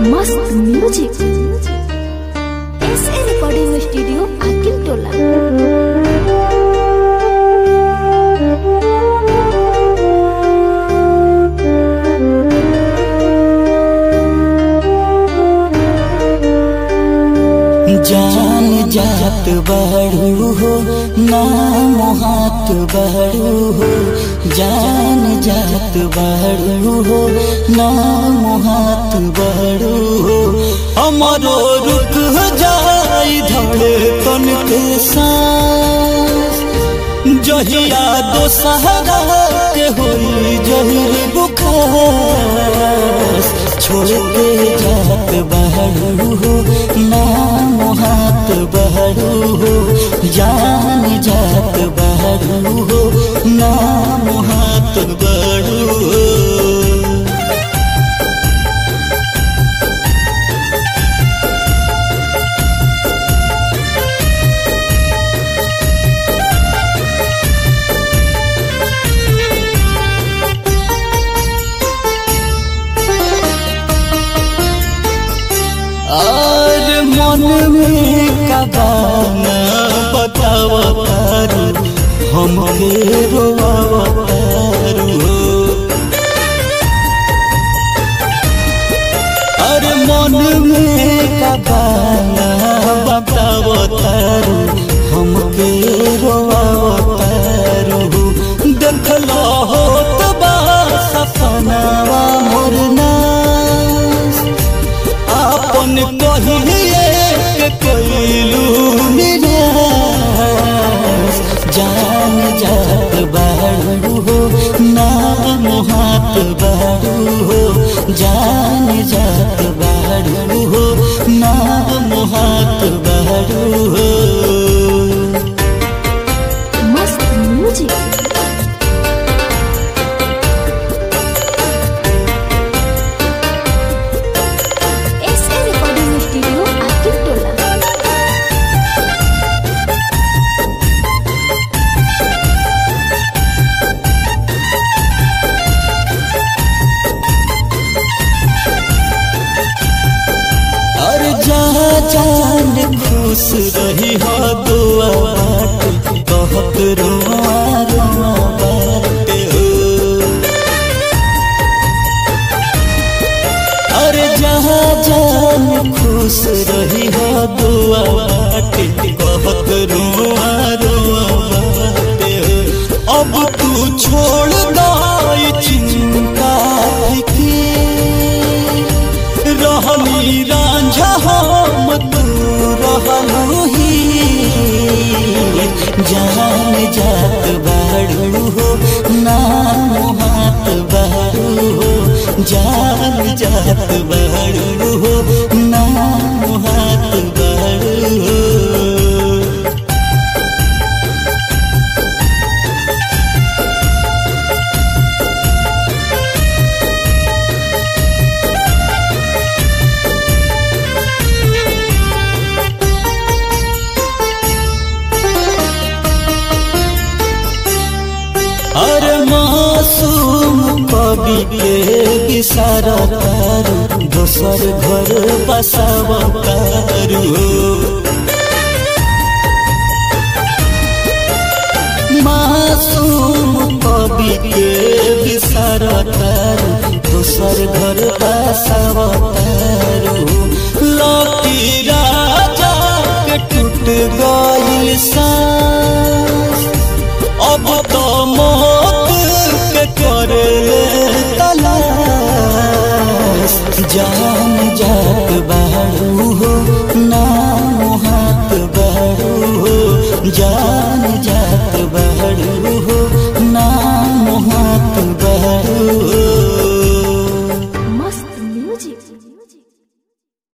मस्त music SA recording studio Akil Tola. जान जात बड़ू हो नाम हाथ बड़ू हो, जान जात बड़ू हो नाम हाथ बड़ू हो। हमारो रुक जाई धड़कन के सांस, जहिया दोसहरा के होई जहिर बुखार। छोड़ के जात बड़ू हो नाम हाथ बड़ू हो, जान जात बड़ू हो नाम हाथ बड़ू हो। और मन में कबाना बतावा तारू, हम रोवा तारू। और मन में कबाना बतावा तारू, हम रोवा तारू। देखलो होत बा सपनावा मोरना, अपन कहिए के कोइलू निराश। जान जात बड़ू हो नाम हाथ बड़ू हो, जान जात बड़ू हो नाम हाथ बड़ू हो। मस्त म्यूजिक जान खुश रही हो दुआ बाटे, बहुत रोआ रोआ बाटे हो। अरे जहाँ जान खुश रही हो दुआ बाटे, बहुत रोआ रोआ बाटे हो। अब तू छोड़ दाई चिंता की, रहनी रांझा हम तू रहलू ही। जान जात बड़ू हो नाम हाथ बड़ू हो, जान जात बड़ू हो नाम हाथ बड़ू हो। अरे मासूम कवि के बिसारा तारू, दोसर घर बसावा तारू। मासूम कवि के बिसारा तारू, दोसर घर बसावा तारू। लकी राजा के टूट गइल सांस, अब तो मौत के करे तलाश। जान